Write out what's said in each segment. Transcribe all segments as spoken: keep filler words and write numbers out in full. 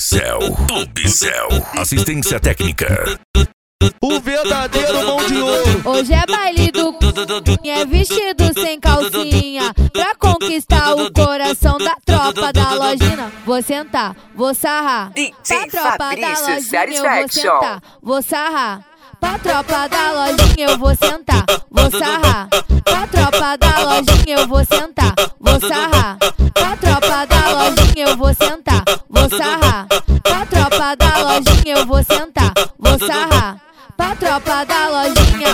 Céu, Clube Céu, assistência técnica. O verdadeiro mão de ouro. Hoje é baile do é vestido sem calcinha, pra conquistar o coração da tropa da lojinha. Vou sentar, vou sarrar. Pra tropa da lojinha eu vou sentar, vou sarrar. Pra tropa da lojinha eu vou sentar, vou sarrar. Pra tropa da lojinha eu vou sentar, vou sarrar. Pra tropa da lojinha eu vou sentar, vou sarrar. Pra tropa da lojinha eu vou sentar, vou sarrar. Pra tropa da lojinha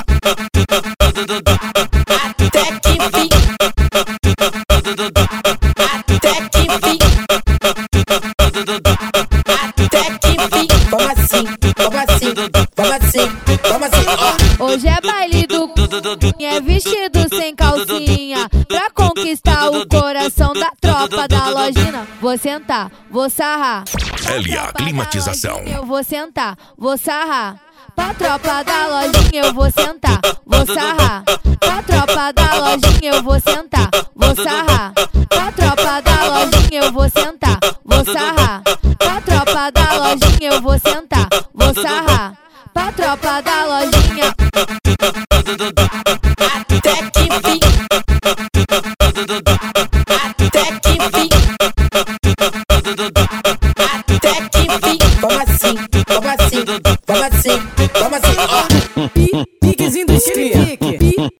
até que fim, até que fim, até que fim. Como assim? Como assim? Como assim? Como assim? Oh. Hoje é baile do é vestido sem calcinha, pra conquistar o coração da tropa da lojinha. Vou sentar, vou sarrar. L A Climatização. Eu vou sentar, vou sarrar. Pra tropa da lojinha eu vou sentar, vou sarrar. Pra tropa da lojinha eu vou sentar, vou sarrar. Pra tropa da lojinha eu vou sentar, vou sarrar. Pra tropa da lojinha eu vou sentar, vou sarrar. Pra tropa da lojinha até que fim, até que fim, até que fim. Como assim? Como assim? Como assim? Como assim? Oh. Piquezinho dos cria.